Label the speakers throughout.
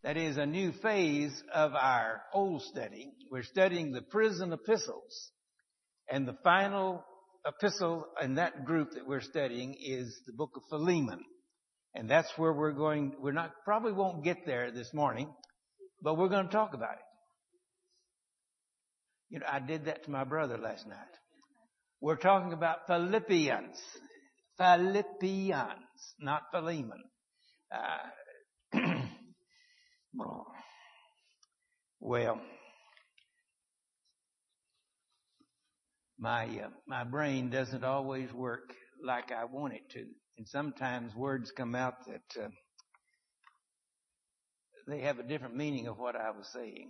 Speaker 1: That is a new phase of our old study. We're studying the prison epistles. And the final epistle in that group that we're studying is the book of Philemon. And that's where probably won't get there this morning, but we're going to talk about it. You know, I did that to my brother last night. We're talking about Philippians. Philippians, not Philemon. Well, my brain doesn't always work like I want it to. And sometimes words come out that they have a different meaning of what I was saying.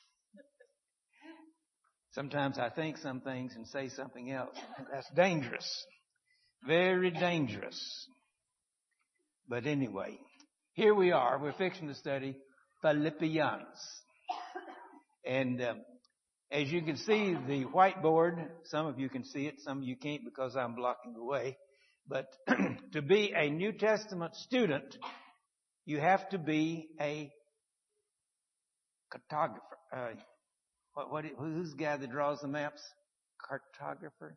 Speaker 1: Sometimes I think some things and say something else. That's dangerous. Very dangerous. But anyway, here we are. We're fixing to study Philippians. And as you can see, the whiteboard, some of you can see it, some of you can't because I'm blocking the way. But to be a New Testament student, you have to be a cartographer. Who's the guy that draws the maps? Cartographer?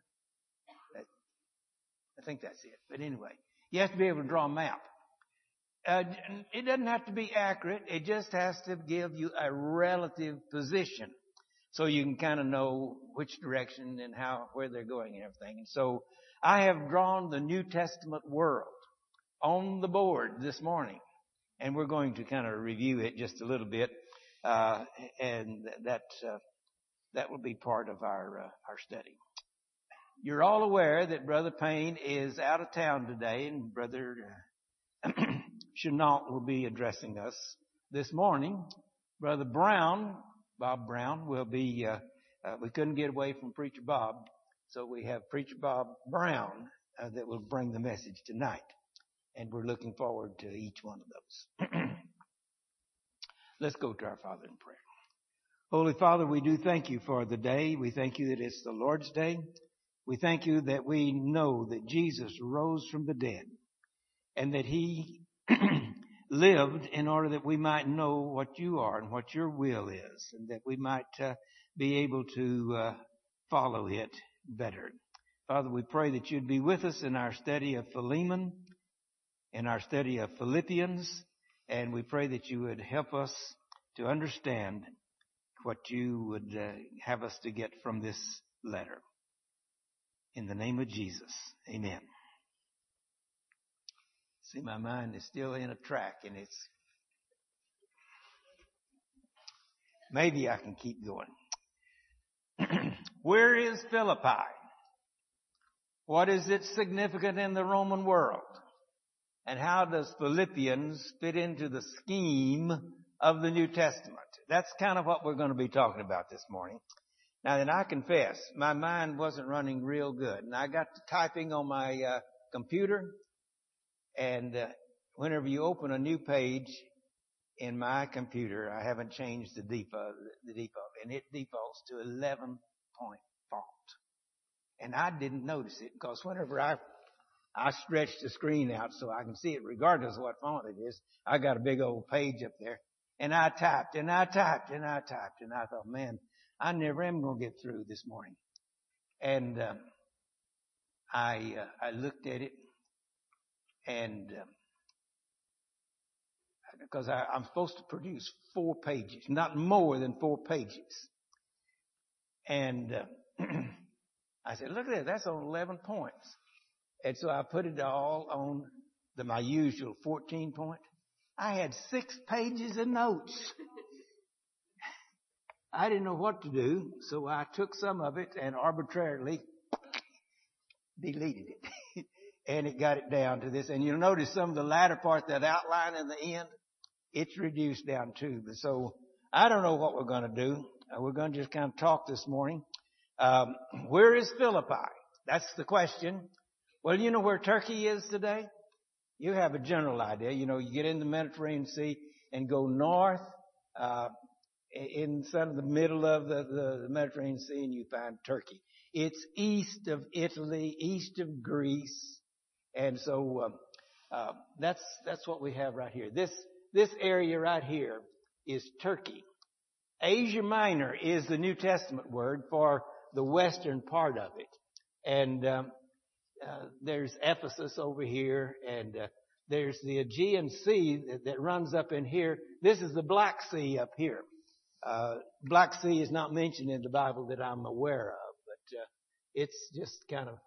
Speaker 1: I think that's it. But anyway, you have to be able to draw a map. It doesn't have to be accurate. It just has to give you a relative position so you can kind of know which direction and where they're going and everything. And so I have drawn the New Testament world on the board this morning, and we're going to kind of review it just a little bit, and that will be part of our study. You're all aware that Brother Payne is out of town today, and Brother Chenault will be addressing us this morning. Brother Brown, Bob Brown, will be, we couldn't get away from Preacher Bob, so we have Preacher Bob Brown that will bring the message tonight. And we're looking forward to each one of those. Let's go to our Father in prayer. Holy Father, we do thank you for the day. We thank you that it's the Lord's Day. We thank you that we know that Jesus rose from the dead and that he lived in order that we might know what you are and what your will is, and that we might be able to follow it better. Father, we pray that you'd be with us in our study of Philemon, in our study of Philippians, and we pray that you would help us to understand what you would have us to get from this letter. In the name of Jesus, amen. See, my mind is still in a track, and maybe I can keep going. Where is Philippi? What is its significance in the Roman world? And how does Philippians fit into the scheme of the New Testament? That's kind of what we're going to be talking about this morning. Now, then I confess, my mind wasn't running real good. And I got to typing on my computer. And whenever you open a new page in my computer, I haven't changed the default, and it defaults to 11-point font. And I didn't notice it because whenever I stretch the screen out so I can see it regardless of what font it is, I got a big old page up there. And I typed, and I typed, and I typed, and I thought, man, I never am going to get through this morning. And I looked at it, and because I'm supposed to produce 4 pages, not more than 4 pages. And I said, look at that, that's on 11 points. And so I put it all on my usual 14 point. I had 6 pages of notes. I didn't know what to do, so I took some of it and arbitrarily deleted it. And it got it down to this. And you'll notice some of the latter part, that outline in the end, it's reduced down too. But so I don't know what we're going to do. We're going to just kind of talk this morning. Where is Philippi? That's the question. Well, you know where Turkey is today? You have a general idea. You know, you get in the Mediterranean Sea and go north, in sort of the middle of the Mediterranean Sea, and you find Turkey. It's east of Italy, east of Greece. And so, that's what we have right here. This area right here is Turkey. Asia Minor is the New Testament word for the western part of it. And there's Ephesus over here, and there's the Aegean Sea that runs up in here. This is the Black Sea up here. Black Sea is not mentioned in the Bible that I'm aware of, but it's just kind of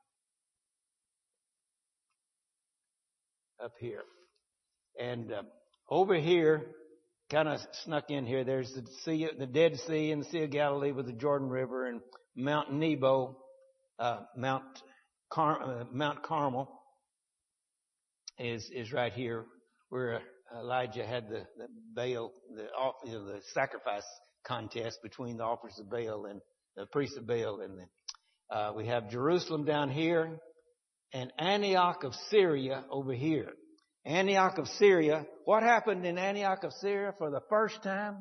Speaker 1: up here. And over here, kind of snuck in here, there's the sea, the Dead Sea and the Sea of Galilee with the Jordan River, and Mount Nebo, Mount Carmel is right here, where Elijah had the Baal, the sacrifice contest between the offers of Baal and the priests of Baal. And we have Jerusalem down here, and Antioch of Syria over here. Antioch of Syria. What happened in Antioch of Syria for the first time?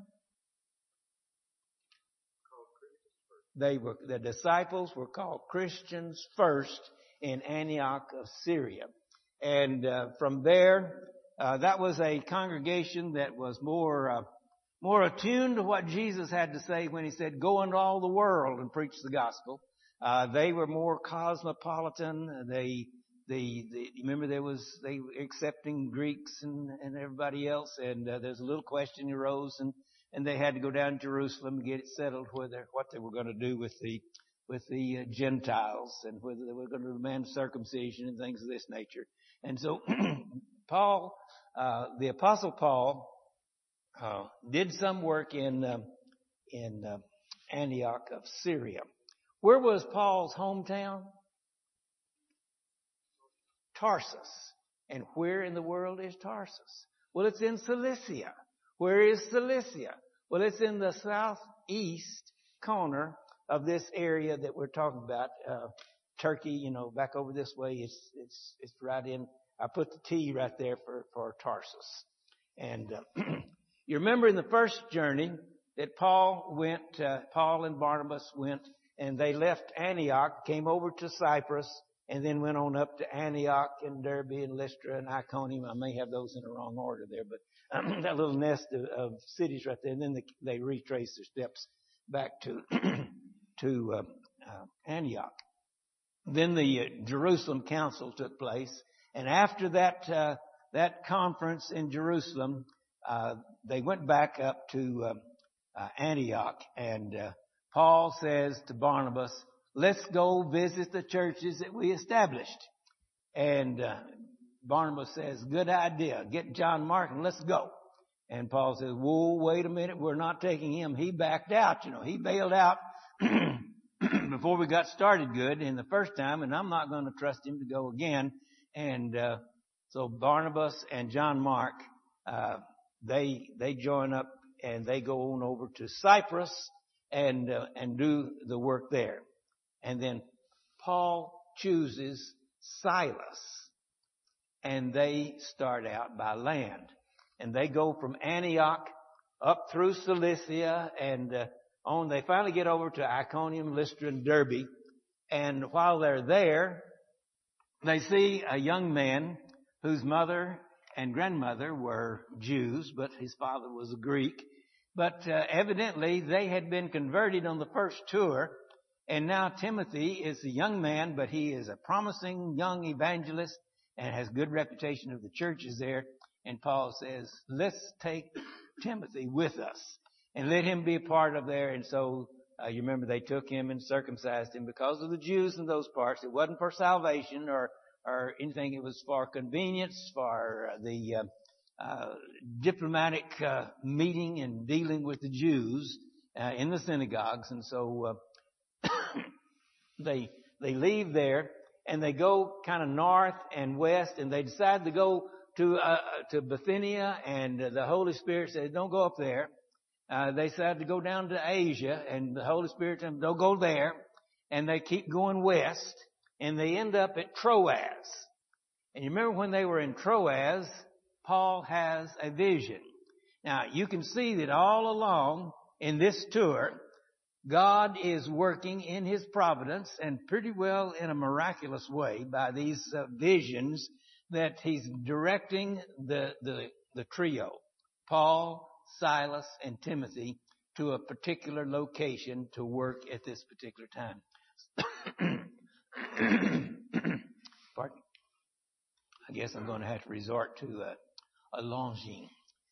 Speaker 1: The disciples were called Christians first in Antioch of Syria. And from there, that was a congregation that was more attuned to what Jesus had to say when he said, "Go into all the world and preach the gospel." They were more cosmopolitan. Remember they were accepting Greeks and everybody else, and there's a little question arose, and they had to go down to Jerusalem and get it settled what they were going to do with the Gentiles, and whether they were going to demand circumcision and things of this nature. And so Paul, the Apostle Paul, did some work in Antioch of Syria. Where was Paul's hometown? Tarsus. And where in the world is Tarsus? Well, it's in Cilicia. Where is Cilicia? Well, it's in the southeast corner of this area that we're talking about. Turkey, back over this way, it's right in. I put the T right there for Tarsus. And you remember in the first journey that Paul and Barnabas went, and they left Antioch, came over to Cyprus, and then went on up to Antioch and Derbe and Lystra and Iconium. I may have those in the wrong order there, but that little nest of cities right there. And then they retraced their steps back to Antioch. Then the Jerusalem Council took place, and after that conference in Jerusalem, they went back up to Antioch, and Paul says to Barnabas, "Let's go visit the churches that we established." And Barnabas says, "Good idea. Get John Mark and let's go." And Paul says, "Whoa, wait a minute. We're not taking him. He backed out. He bailed out before we got started good in the first time, and I'm not going to trust him to go again." And so Barnabas and John Mark, they join up and they go on over to Cyprus and do the work there. And then Paul chooses Silas, and they start out by land. And they go from Antioch up through Cilicia and on. They finally get over to Iconium, Lystra, and Derbe. And while they're there, they see a young man whose mother and grandmother were Jews, but his father was a Greek. But evidently they had been converted on the first tour. And now Timothy is a young man, but he is a promising young evangelist and has good reputation of the churches there. And Paul says, "Let's take Timothy with us and let him be a part of there." And so you remember they took him and circumcised him because of the Jews in those parts. It wasn't for salvation or anything. It was for convenience, for the diplomatic meeting and dealing with the Jews in the synagogues. And so they leave there and they go kind of north and west, and they decide to go to Bithynia, and the Holy Spirit said, "Don't go up there." They decided to go down to Asia, and the Holy Spirit said, "Don't go there." And they keep going west, and they end up at Troas. And you remember when they were in Troas, Paul has a vision. Now, you can see that all along in this tour, God is working in His providence, and pretty well in a miraculous way by these visions that He's directing the trio, Paul, Silas, and Timothy to a particular location to work at this particular time. Pardon? I guess I'm going to have to resort to a longing.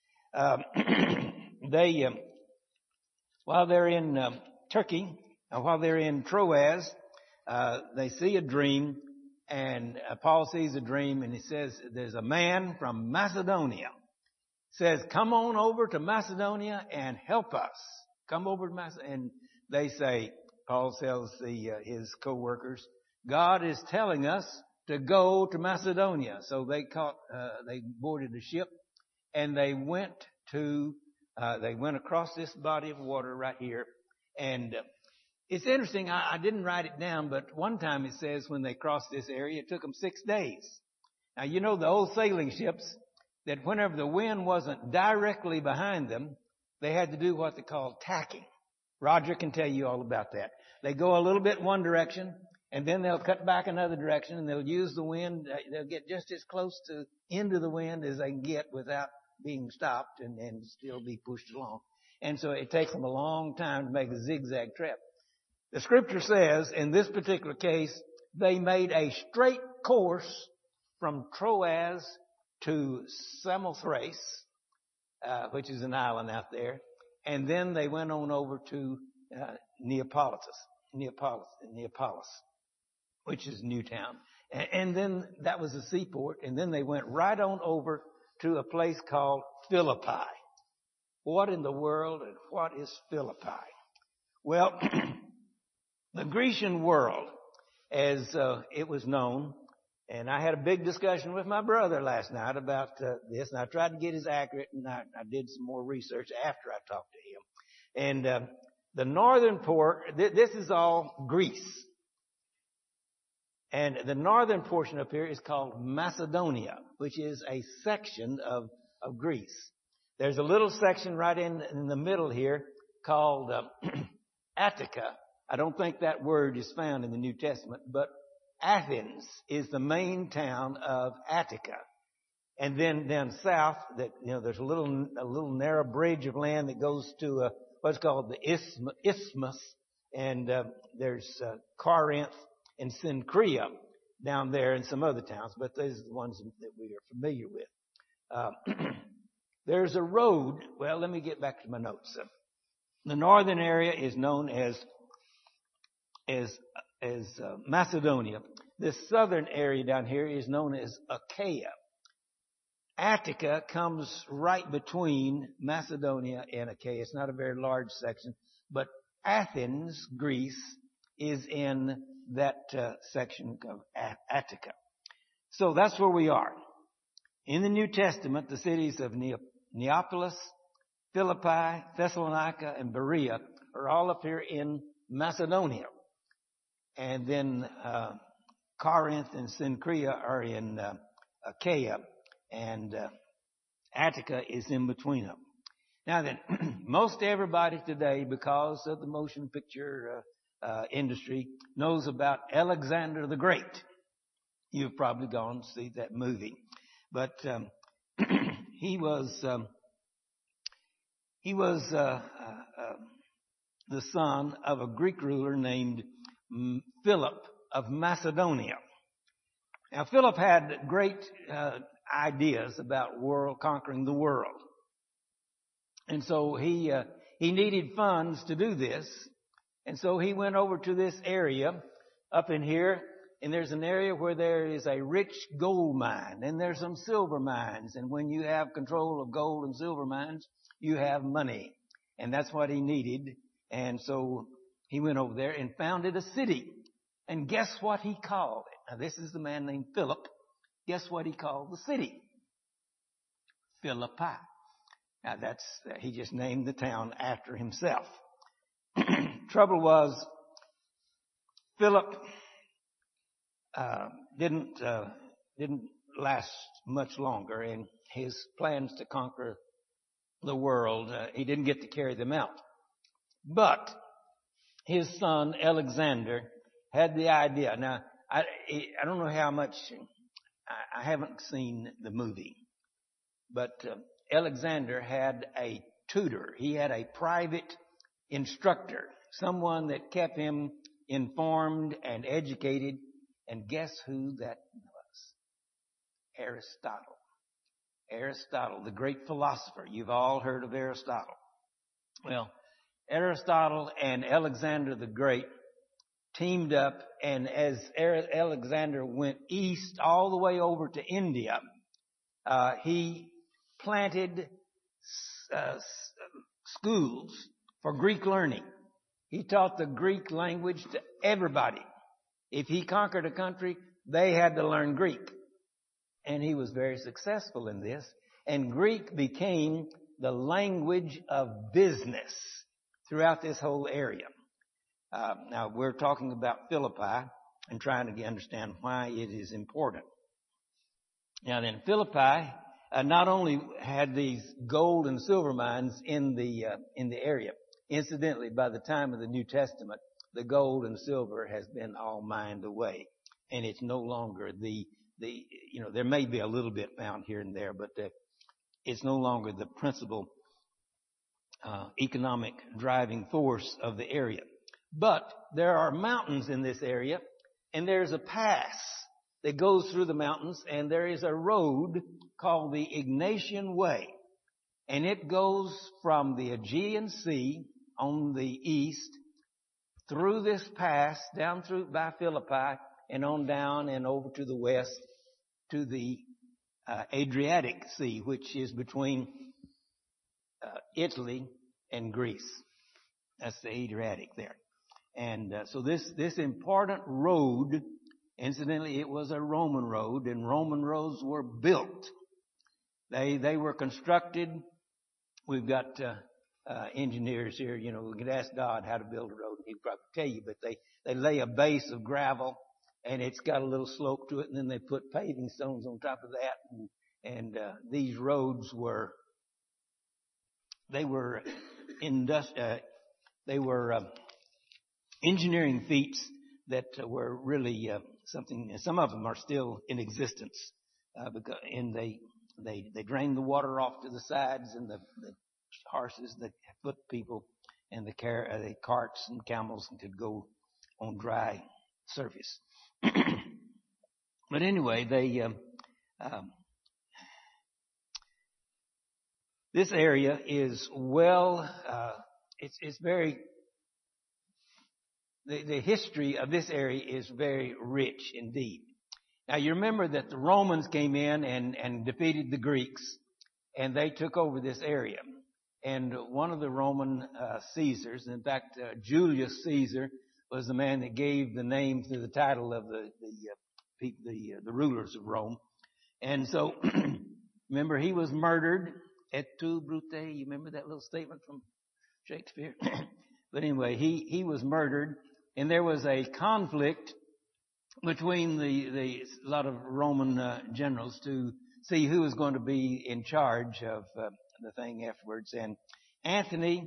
Speaker 1: While they're in Turkey, while they're in Troas, they see a dream, and Paul sees a dream, and he says, there's a man from Macedonia. Says, come on over to Macedonia and help us. Come over to Macedonia. And they say, Paul tells his co-workers, God is telling us to go to Macedonia. So they boarded a ship, and they went across this body of water right here. And it's interesting, I didn't write it down, but one time it says when they crossed this area, it took them 6 days. Now, you know the old sailing ships, that whenever the wind wasn't directly behind them, they had to do what they call tacking. Roger can tell you all about that. They go a little bit one direction, and then they'll cut back another direction, and they'll use the wind. They'll get just as close to into the wind as they can get without being stopped and still be pushed along. And so it takes them a long time to make a zigzag trip. The scripture says, in this particular case, they made a straight course from Troas to Samothrace, which is an island out there. And then they went on over to Neapolis, which is Newtown. And then that was a seaport. And then they went right on over to a place called Philippi. What in the world and what is Philippi? Well, the Grecian world, as it was known, and I had a big discussion with my brother last night about this, and I tried to get as accurate, and I did some more research after I talked to him. And the northern this is all Greece. And the northern portion up here is called Macedonia, which is a section of Greece. There's a little section right in the middle here called Attica. I don't think that word is found in the New Testament, but Athens is the main town of Attica. And then down south, there's a little narrow bridge of land that goes to what's called the Isthmus, and there's Corinth and Cenchrea down there and some other towns, but those are the ones that we are familiar with. There's a road. Well, let me get back to my notes. The northern area is known as Macedonia. This southern area down here is known as Achaia. Attica comes right between Macedonia and Achaia. It's not a very large section, but Athens, Greece, is in that section of Attica. So that's where we are. In the New Testament, the cities of Neapolis, Philippi, Thessalonica, and Berea are all up here in Macedonia. And then Corinth and Cenchrea are in Achaia, and Attica is in between them. Now then, most everybody today, because of the motion picture industry, knows about Alexander the Great. You've probably gone to see that movie. But he was the son of a Greek ruler named Philip of Macedonia. Now, Philip had great ideas about conquering the world. And so he needed funds to do this. And so he went over to this area up in here, and there's an area where there is a rich gold mine, and there's some silver mines. And when you have control of gold and silver mines, you have money. And that's what he needed. And so he went over there and founded a city. And guess what he called it? Now, this is the man named Philip. Guess what he called the city? Philippi. Now, he just named the town after himself. Trouble was, Philip didn't last much longer in his plans to conquer the world. He didn't get to carry them out. But his son, Alexander, had the idea. Now, I don't know how much, I haven't seen the movie, but Alexander had a tutor. He had a private instructor, someone that kept him informed and educated. And guess who that was? Aristotle. Aristotle, the great philosopher. You've all heard of Aristotle. Well, Aristotle and Alexander the Great teamed up, and as Alexander went east all the way over to India, he planted schools for Greek learning. He taught the Greek language to everybody. If he conquered a country, they had to learn Greek. And he was very successful in this. And Greek became the language of business throughout this whole area. Now, we're talking about Philippi and trying to understand why it is important. Now then, Philippi not only had these gold and silver mines in the area. Incidentally, by the time of the New Testament, the gold and silver has been all mined away, and it's no longer there may be a little bit found here and there, but it's no longer the principal economic driving force of the area. But there are mountains in this area, and there's a pass that goes through the mountains, and there is a road called the Egnatian Way. And it goes from the Aegean Sea on the east, through this pass, down through by Philippi, and on down and over to the west to the Adriatic Sea, which is between Italy and Greece. That's the Adriatic there. And so this important road, incidentally, it was a Roman road, and Roman roads were built. They were constructed. We've got engineers here. We could ask God how to build a road, and he'd probably tell you. But they lay a base of gravel, and it's got a little slope to it, and then they put paving stones on top of that. And these roads were engineering feats that were really something. Some of them are still in existence, and they drain the water off to the sides, and the horses, the foot people, and the carts and camels could go on dry surface. But anyway, this area is it's very. The history of this area is very rich indeed. Now you remember that the Romans came in and defeated the Greeks, and they took over this area. And one of the Roman Caesars, in fact, Julius Caesar was the man that gave the name to the title of the rulers of Rome. And so, remember, he was murdered. Et tu, Brute. You remember that little statement from Shakespeare? But anyway, he was murdered, and there was a conflict between a lot of Roman generals to see who was going to be in charge of the thing afterwards. And Antony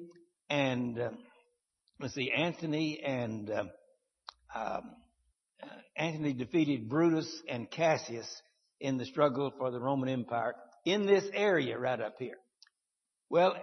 Speaker 1: defeated Brutus and Cassius in the struggle for the Roman Empire in this area right up here. Well,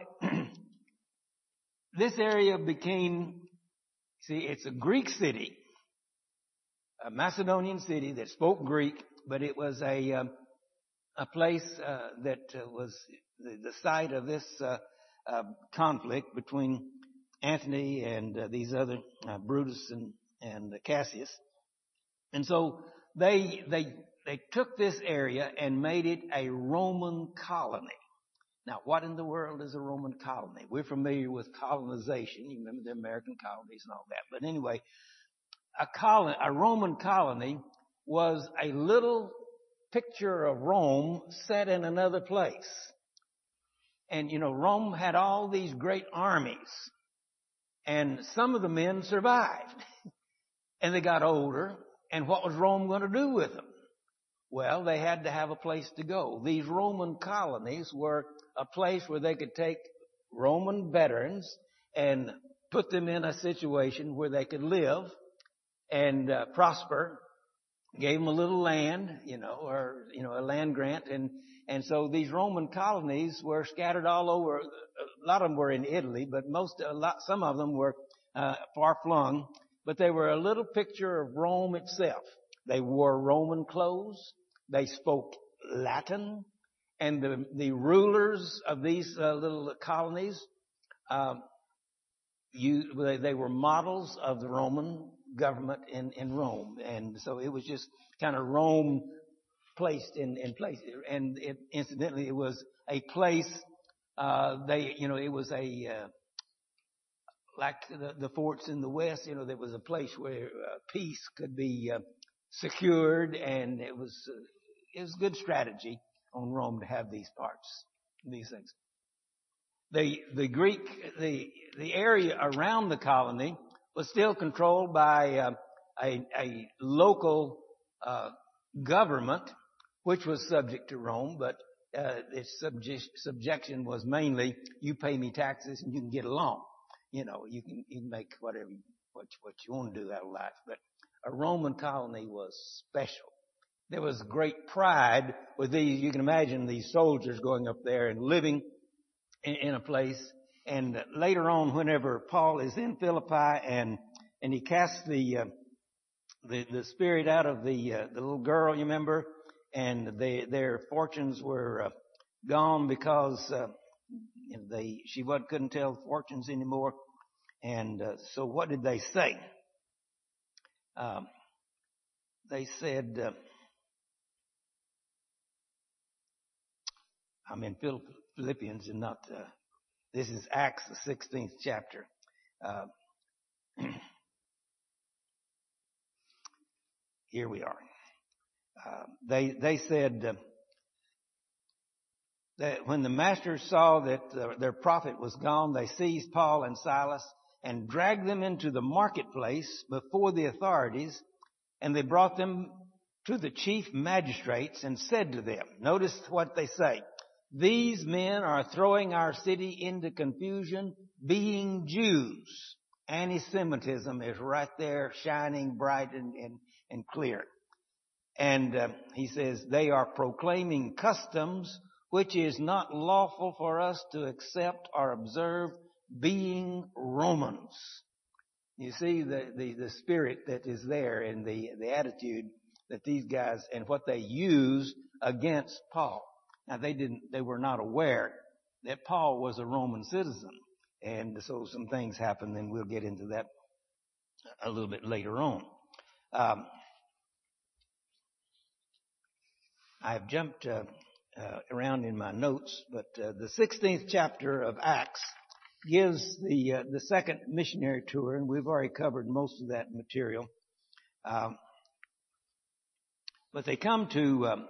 Speaker 1: this area became, it's a Greek city, a Macedonian city that spoke Greek, but it was a place that was the site of this conflict between Antony and these other Brutus and Cassius. And so they took this area and made it a Roman colony. Now, what in the world is a Roman colony? We're familiar with colonization. You remember the American colonies and all that. But anyway, a Roman colony was a little picture of Rome set in another place. And, Rome had all these great armies. And some of the men survived. And they got older. And what was Rome going to do with them? Well, they had to have a place to go. These Roman colonies were a place where they could take Roman veterans and put them in a situation where they could live and prosper. Gave them a little land, or a land grant, and And so these Roman colonies were scattered all over. A lot of them were in Italy, but some of them were far flung. But they were a little picture of Rome itself. They wore Roman clothes. They spoke Latin. And the rulers of these little colonies, they were models of the Roman government in Rome. And so it was just kind of Rome placed in place. And incidentally, it was a place, it was like the forts in the West, there was a place where peace could be secured, and it was good strategy on Rome to have these things. The area around the colony was still controlled by a local government, which was subject to Rome, but its subjection was mainly, you pay me taxes and you can get along. You can make what you want to do out of life. But a Roman colony was special. There was great pride with these. You can imagine these soldiers going up there and living in a place. And later on, whenever Paul is in Philippi and he casts the spirit out of the little girl, you remember, and their fortunes were gone because she couldn't tell fortunes anymore. And so what did they say? They said, I'm in Philippians and not, this is Acts, the 16th chapter. Here we are. They said that when the masters saw that their prophet was gone, they seized Paul and Silas and dragged them into the marketplace before the authorities, and they brought them to the chief magistrates and said to them, notice what they say, these men are throwing our city into confusion, being Jews. Anti-Semitism is right there, shining bright and clear. And he says, they are proclaiming customs which is not lawful for us to accept or observe, being Romans. You see the spirit that is there and the attitude that these guys and what they used against Paul. Now they were not aware that Paul was a Roman citizen. And so some things happened, and we'll get into that a little bit later on. I've jumped around in my notes, but the 16th chapter of Acts gives the second missionary tour, and we've already covered most of that material. But they come to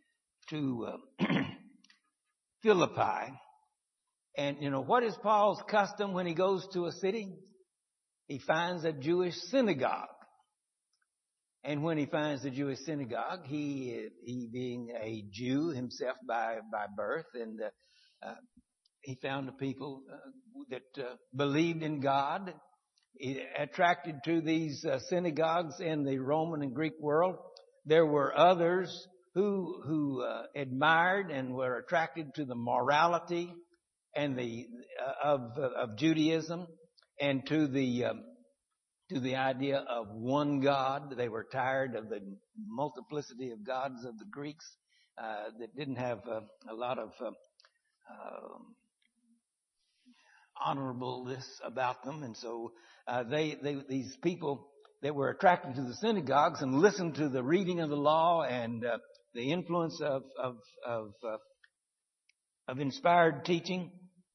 Speaker 1: Philippi, and what is Paul's custom when he goes to a city? He finds a Jewish synagogue. And when he finds the Jewish synagogue, he being a Jew himself by birth, and he found the people that believed in God. He attracted to these synagogues in the Roman and Greek world. There were others who admired and were attracted to the morality and of Judaism, and to the idea of one God. They were tired of the multiplicity of gods of the Greeks that didn't have a lot of honorableness about them. And so these people that were attracted to the synagogues and listened to the reading of the law and the influence of inspired teaching,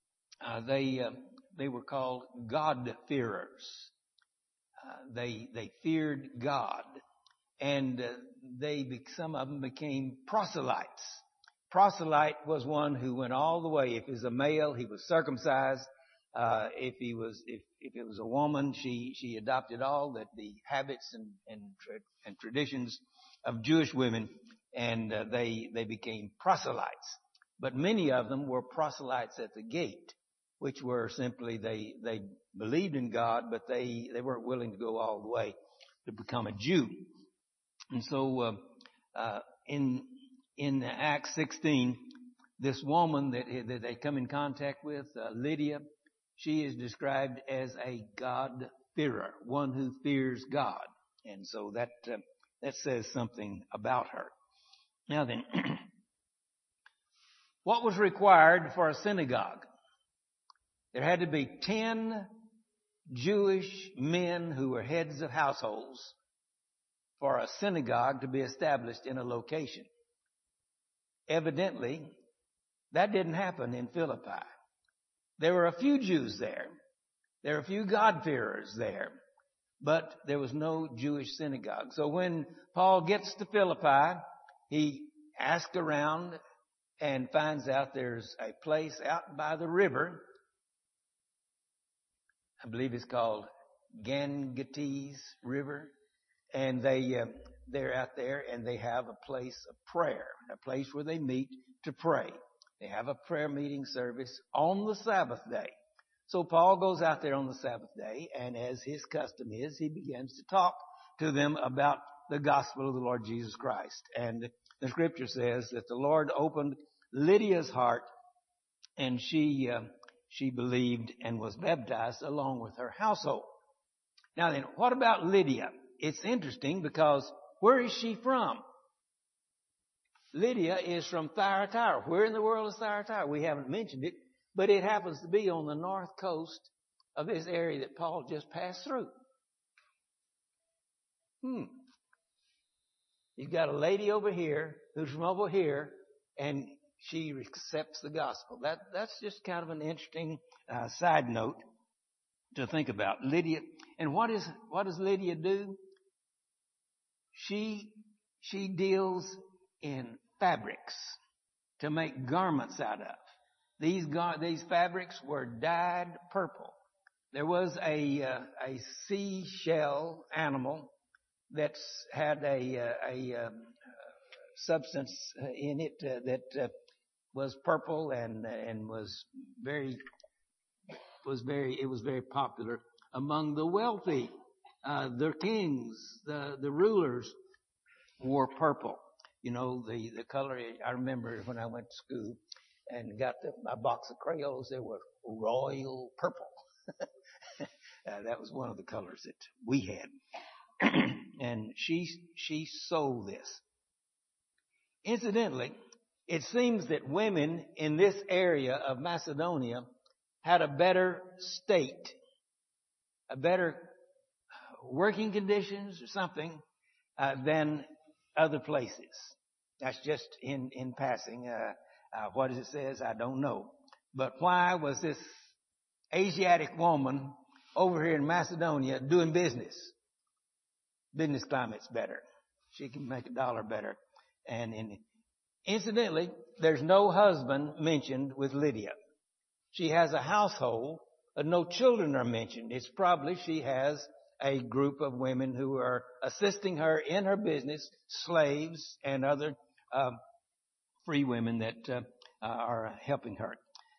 Speaker 1: they were called God-fearers. They feared God, and some of them became proselytes. Proselyte was one who went all the way. If he was a male, he was circumcised. If it was a woman, she adopted all the habits and traditions of Jewish women, and they became proselytes. But many of them were proselytes at the gate, which were simply they believed in God, but they weren't willing to go all the way to become a Jew. And so in Acts 16, this woman that they come in contact with, Lydia, she is described as a God-fearer, one who fears God. And so that says something about her. Now then, what was required for a synagogue? There had to be 10 Jewish men who were heads of households for a synagogue to be established in a location. Evidently, that didn't happen in Philippi. There were a few Jews there. There were a few God-fearers there. But there was no Jewish synagogue. So when Paul gets to Philippi, he asks around and finds out there's a place out by the river. I believe it's called Gangetes River. And they're out there and they have a place of prayer, a place where they meet to pray. They have a prayer meeting service on the Sabbath day. So Paul goes out there on the Sabbath day, and as his custom is, he begins to talk to them about the gospel of the Lord Jesus Christ. And the scripture says that the Lord opened Lydia's heart, and she believed and was baptized along with her household. Now then, what about Lydia? It's interesting because where is she from? Lydia is from Thyatira. Where in the world is Thyatira? We haven't mentioned it, but it happens to be on the north coast of this area that Paul just passed through. You've got a lady over here who's from over here, and she accepts the gospel. That's just kind of an interesting side note to think about. Lydia, and what does Lydia do? She deals in fabrics to make garments out of. These fabrics were dyed purple. There was a seashell animal that had a substance in it that was purple and was very popular among the wealthy. The kings, the rulers wore purple. You know, the color, I remember when I went to school and got my box of crayons, they were royal purple. That was one of the colors that we had. And she sold this. Incidentally, it seems that women in this area of Macedonia had a better state, a better working conditions or something than other places. That's just in passing. What it says, I don't know. But why was this Asiatic woman over here in Macedonia doing business? Business climate's better. She can make $1 better. And incidentally, there's no husband mentioned with Lydia. She has a household, but no children are mentioned. It's probably she has a group of women who are assisting her in her business, slaves and other free women that are helping her.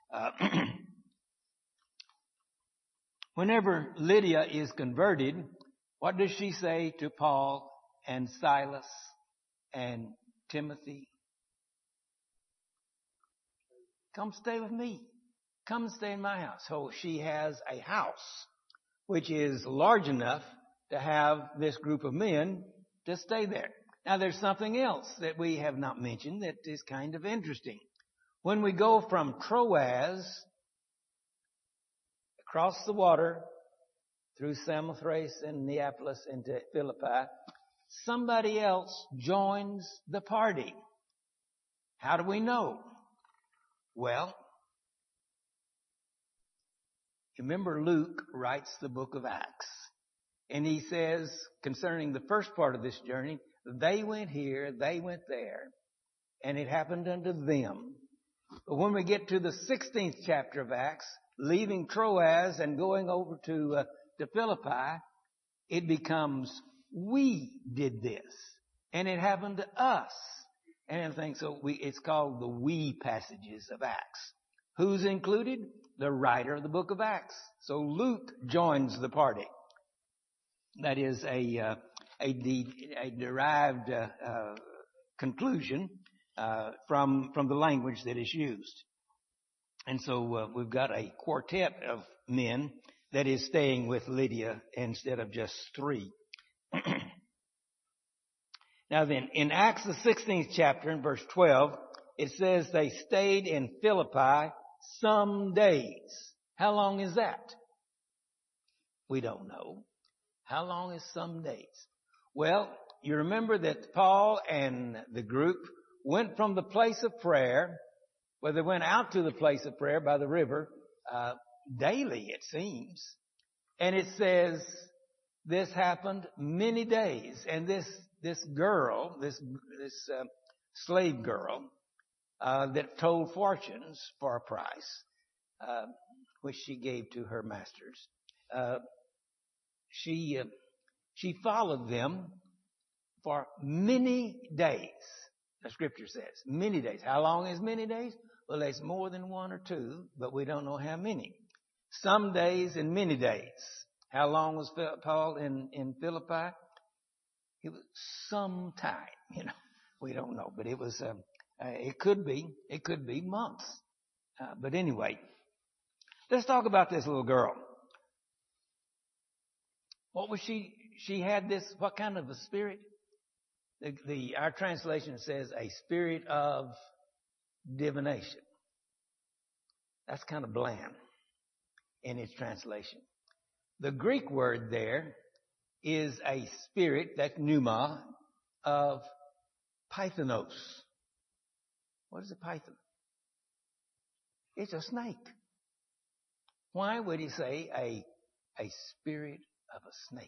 Speaker 1: Whenever Lydia is converted, what does she say to Paul and Silas and Timothy? Come stay with me. Come stay in my house. So she has a house which is large enough to have this group of men to stay there. Now there's something else that we have not mentioned that is kind of interesting. When we go from Troas across the water through Samothrace and Neapolis into Philippi, somebody else joins the party. How do we know? Well, remember Luke writes the book of Acts. And he says concerning the first part of this journey, they went here, they went there, and it happened unto them. But when we get to the 16th chapter of Acts, leaving Troas and going over to Philippi, it becomes, we did this. And it happened to us. And everything. So it's called the we passages of Acts. Who's included? The writer of the book of Acts. So Luke joins the party. That is a derived conclusion from the language that is used. And so we've got a quartet of men that is staying with Lydia instead of just 3. Now then, in Acts the 16th chapter, in verse 12, it says they stayed in Philippi some days. How long is that? We don't know. How long is some days? Well, you remember that Paul and the group went from the place of prayer, where they went out to the place of prayer by the river, daily, it seems. And it says this happened many days. And this girl, this slave girl, that told fortunes for a price, which she gave to her masters, she followed them for many days. The scripture says many days. How long is many days? Well, it's more than 1 or 2, but we don't know how many. Some days and many days. How long was Paul in Philippi? It was some time, we don't know, but it was, it could be months. But anyway, let's talk about this little girl. What was she had this, what kind of a spirit? Our translation says a spirit of divination. That's kind of bland in its translation. The Greek word there is a spirit, that's pneuma, of pythonos. What is a python? It's a snake. Why would he say a spirit of a snake?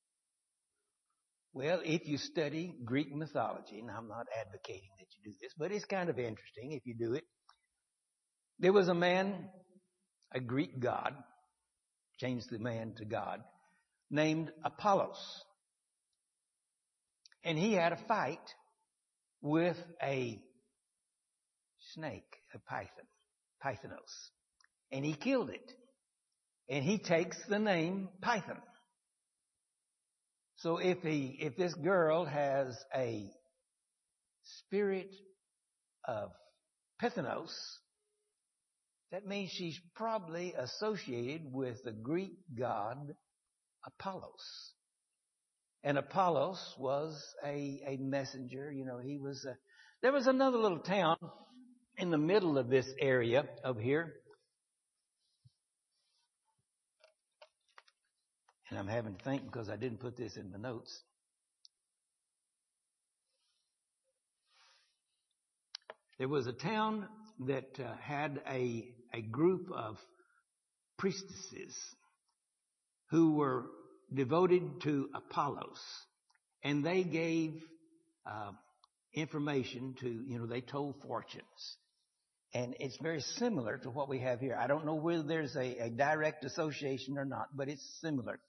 Speaker 1: Well, if you study Greek mythology, and I'm not advocating that you do this, but it's kind of interesting if you do it. There was a man, a Greek god, changed the man to God, named Apollos. And he had a fight with a snake, a pythonos. And he killed it. And he takes the name Python. So if this girl has a spirit of Pythonos, that means she's probably associated with the Greek god Apollos. And Apollos was a messenger. He was there was another little town in the middle of this area of here. And I'm having to think because I didn't put this in the notes. There was a town that had a group of priestesses who were devoted to Apollos. And they gave information to, they told fortunes. And it's very similar to what we have here. I don't know whether there's a direct association or not, but it's similar.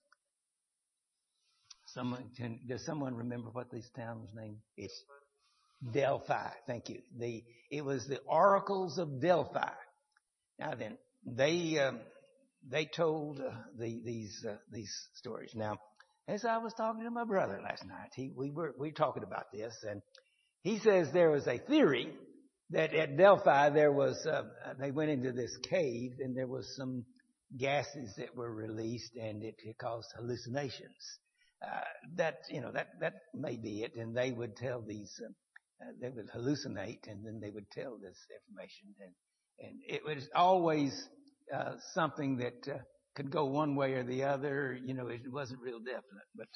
Speaker 1: Does someone remember what this town's name? It's Delphi. Thank you. It was the oracles of Delphi. Now then, they told these stories. Now, as I was talking to my brother last night, we were talking about this, and he says there was a theory that at Delphi there was they went into this cave and there was some gases that were released and it caused hallucinations. That may be it, and they would tell these, they would hallucinate, and then they would tell this information, and it was always something that could go one way or the other. It wasn't real definite, but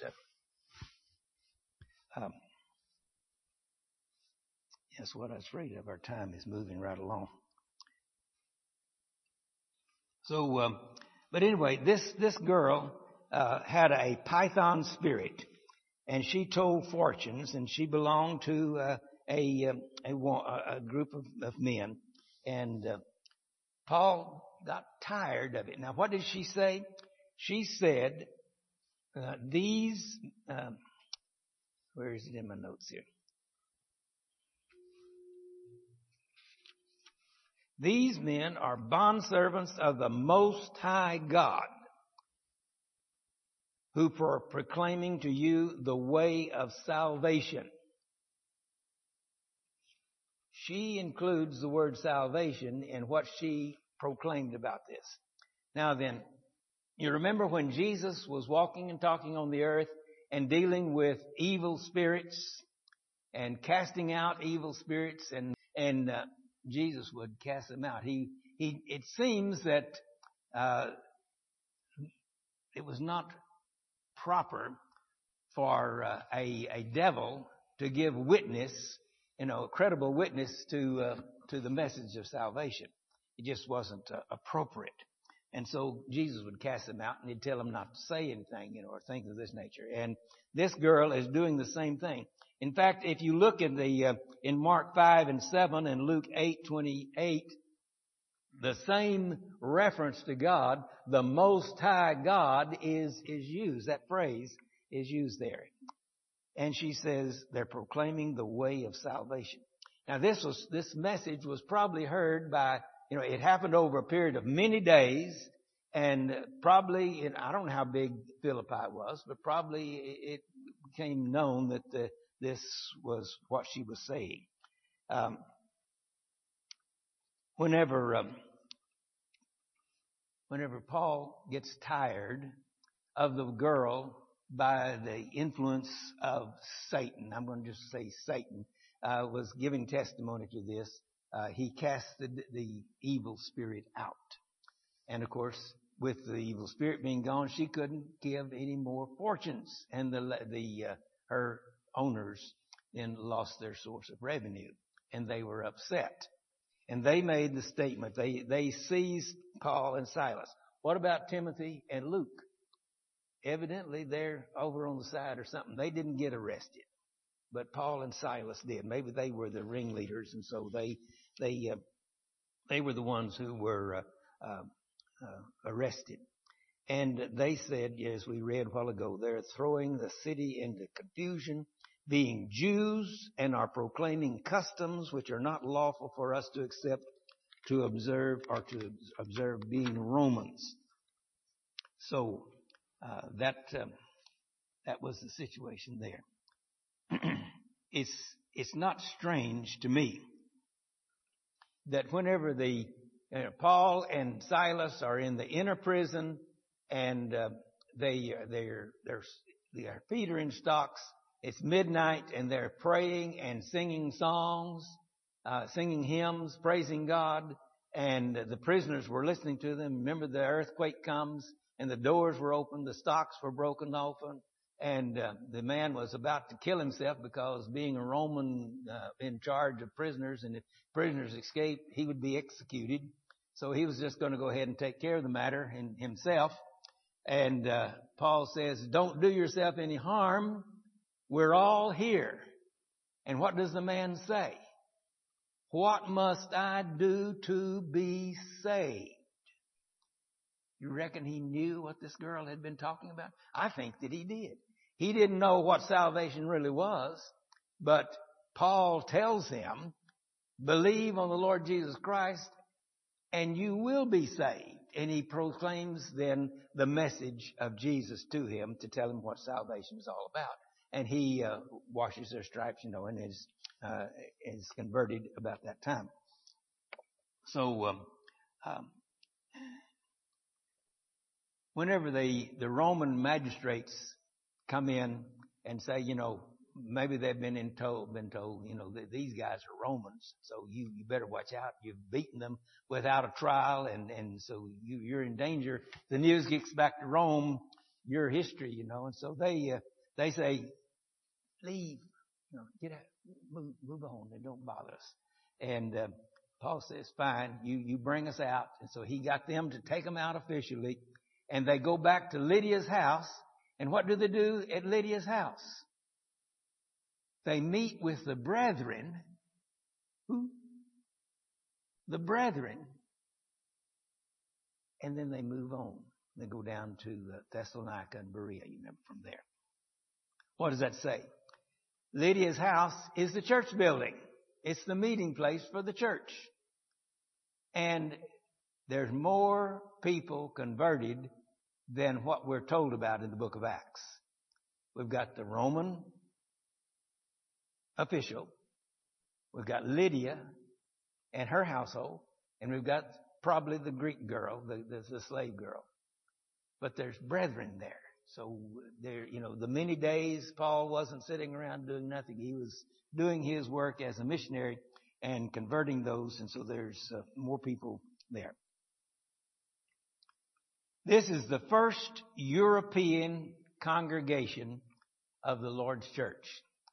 Speaker 1: that's what I was afraid of. Our time is moving right along. So, but anyway, this girl had a python spirit, and she told fortunes, and she belonged to a group of men. And Paul got tired of it. Now, what did she say? She said, where is it in my notes here? These men are bondservants of the Most High God, who are proclaiming to you the way of salvation. she includes the word salvation in what she proclaimed about this. Now then, you remember when Jesus was walking and talking on the earth and dealing with evil spirits and casting out evil spirits, and Jesus would cast them out. It seems that it was not proper for a devil to give witness, a credible witness to the message of salvation. It just wasn't appropriate. And so Jesus would cast them out, and he'd tell them not to say anything, or things of this nature. And this girl is doing the same thing. In fact, if you look at in Mark 5:7 and Luke 8:28, the same reference to God, the Most High God, is used. That phrase is used there. And she says they're proclaiming the way of salvation. Now this message was probably heard by, it happened over a period of many days, and probably, I don't know how big Philippi was, but probably it became known that this was what she was saying. Whenever Paul gets tired of the girl by the influence of Satan, I'm going to just say Satan, was giving testimony to this, he cast the evil spirit out. And of course, with the evil spirit being gone, she couldn't give any more fortunes, and her owners then lost their source of revenue, and they were upset. And they made the statement, they seized Paul and Silas. What about Timothy and Luke? Evidently they're over on the side or something. They didn't get arrested, but Paul and Silas did. Maybe they were the ringleaders, and so they were the ones who were arrested. And they said, as we read a while ago, they're throwing the city into confusion, being Jews, and are proclaiming customs which are not lawful for us to accept, to observe being Romans. So that was the situation there. It's not strange to me that whenever Paul and Silas are in the inner prison, and their feet are in stocks, it's midnight, and they're praying and singing songs, singing hymns, praising God, and the prisoners were listening to them. Remember, the earthquake comes, and the doors were open, the stocks were broken open, and the man was about to kill himself because, being a Roman in charge of prisoners, and if prisoners escaped, he would be executed. So he was just going to go ahead and take care of the matter himself. And Paul says, don't do yourself any harm. We're all here. And what does the man say? What must I do to be saved? You reckon he knew what this girl had been talking about? I think that he did. He didn't know what salvation really was, but Paul tells him, believe on the Lord Jesus Christ and you will be saved. And he proclaims then the message of Jesus to him to tell him what salvation is all about. And he washes their stripes, and is converted about that time. So whenever the Roman magistrates come in and say, maybe they've been told, that these guys are Romans, so you better watch out. You've beaten them without a trial, and so you're in danger. The news gets back to Rome, your history, and so they say, leave, get out, move on, and don't bother us. And Paul says, fine, you bring us out. And so he got them to take them out officially, and they go back to Lydia's house. And what do they do at Lydia's house? They meet with the brethren. Who? The brethren. And then they move on. They go down to Thessalonica and Berea, you remember, from there. What does that say? Lydia's house is the church building. It's the meeting place for the church. And there's more people converted than what we're told about in the book of Acts. We've got the Roman official, We've got Lydia and her household, and we've got probably the Greek girl, the slave girl. But there's brethren there. So there, the many days Paul wasn't sitting around doing nothing. He was doing his work as a missionary and converting those, and so there's more people there. This is the first European congregation of the Lord's church.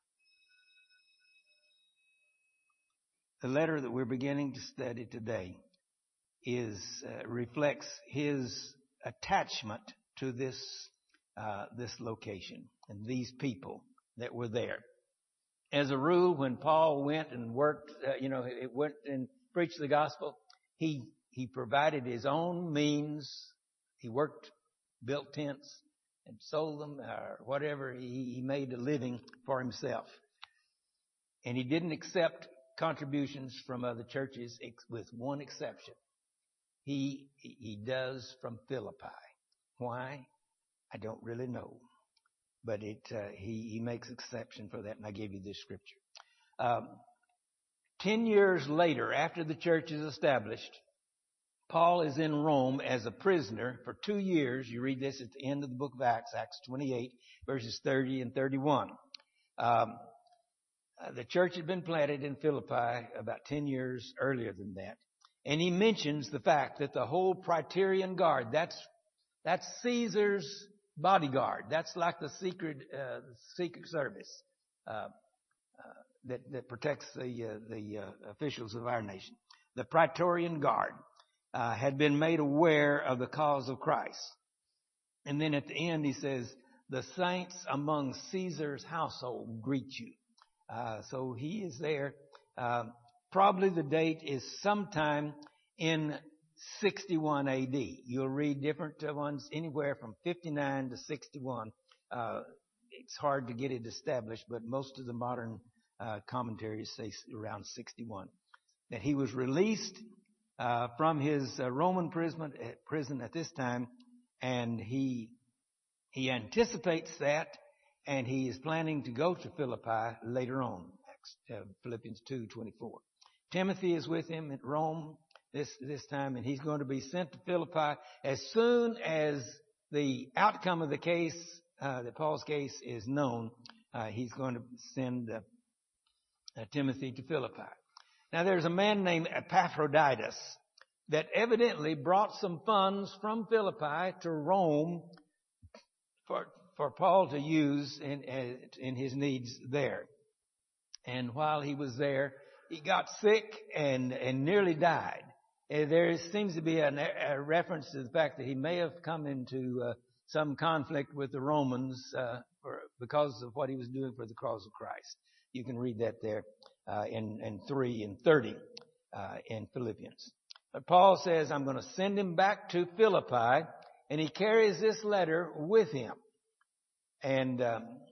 Speaker 1: The letter that we're beginning to study today reflects his attachment to this location and these people that were there. As a rule, when Paul went and worked, went and preached the gospel, he provided his own means. He worked, built tents, and sold them, or whatever. He made a living for himself. And he didn't accept contributions from other churches, with one exception. He does from Philippi. Why? I don't really know. But he makes exception for that, and I gave you this scripture. 10 years later, after the church is established, Paul is in Rome as a prisoner for 2 years. You read this at the end of the book of Acts, Acts 28, verses 30 and 31. The church had been planted in Philippi about 10 years earlier than that. And he mentions the fact that the whole Praetorian Guard, that's Caesar's bodyguard. That's like the secret service that protects the officials of our nation. The Praetorian Guard had been made aware of the cause of Christ. And then at the end he says, the saints among Caesar's household greet you. So he is there. Probably the date is sometime in 61 AD. You'll read different ones anywhere from 59 to 61. It's hard to get it established, but most of the modern commentaries say around 61. That he was released from his Roman prison at this time, and he anticipates that, and he is planning to go to Philippi later on. Philippians 2:24. Timothy is with him at Rome this time, and he's going to be sent to Philippi as soon as the outcome of the case, that Paul's case, is known. He's going to send Timothy to Philippi. Now, there's a man named Epaphroditus that evidently brought some funds from Philippi to Rome for Paul to use in his needs there. And while he was there, he got sick and nearly died. There seems to be a reference to the fact that he may have come into some conflict with the Romans because of what he was doing for the cause of Christ. You can read that there in 3 and 30 in Philippians. But Paul says, I'm going to send him back to Philippi, and he carries this letter with him. And,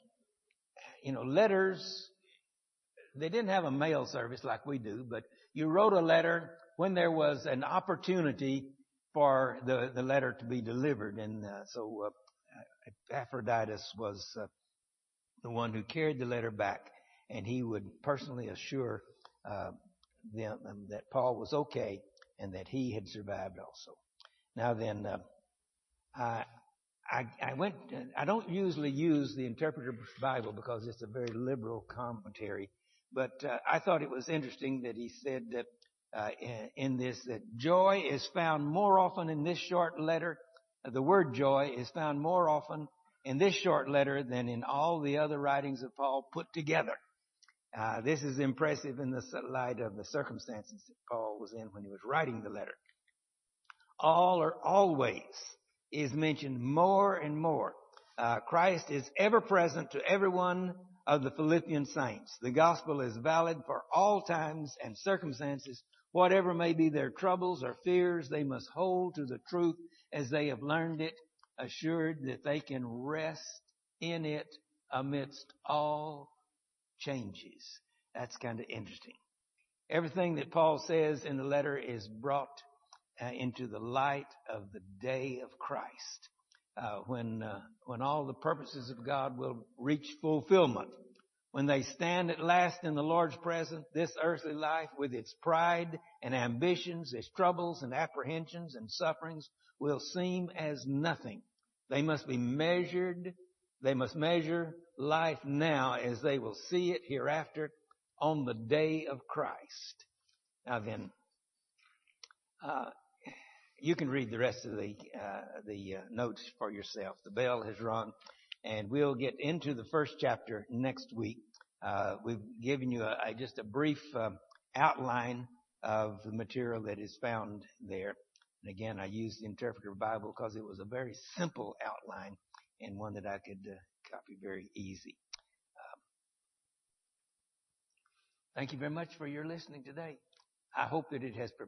Speaker 1: letters, they didn't have a mail service like we do, but you wrote a letter when there was an opportunity for the letter to be delivered. And so Epaphroditus was the one who carried the letter back, and he would personally assure them that Paul was okay and that he had survived also. Now then, I don't usually use the Interpreter's Bible because it's a very liberal commentary, but I thought it was interesting that he said that in this, that joy is found more often in this short letter. The word joy is found more often in this short letter than in all the other writings of Paul put together. This is impressive in the light of the circumstances that Paul was in when he was writing the letter. All or always is mentioned more and more. Christ is ever present to every one of the Philippian saints. The gospel is valid for all times and circumstances. Whatever may be their troubles or fears, they must hold to the truth as they have learned it, assured that they can rest in it amidst all changes. That's kind of interesting. Everything that Paul says in the letter is brought into the light of the day of Christ, when all the purposes of God will reach fulfillment, When they stand at last in the Lord's presence, this earthly life with its pride and ambitions, its troubles and apprehensions and sufferings will seem as nothing. They must measure life now as they will see it hereafter on the day of Christ. Now then, you can read the rest of the notes for yourself. The bell has rung, and we'll get into the first chapter next week. We've given you just a brief outline of the material that is found there. And again, I used the Interpreter Bible because it was a very simple outline and one that I could copy very easy. Thank you very much for your listening today. I hope that it has prepared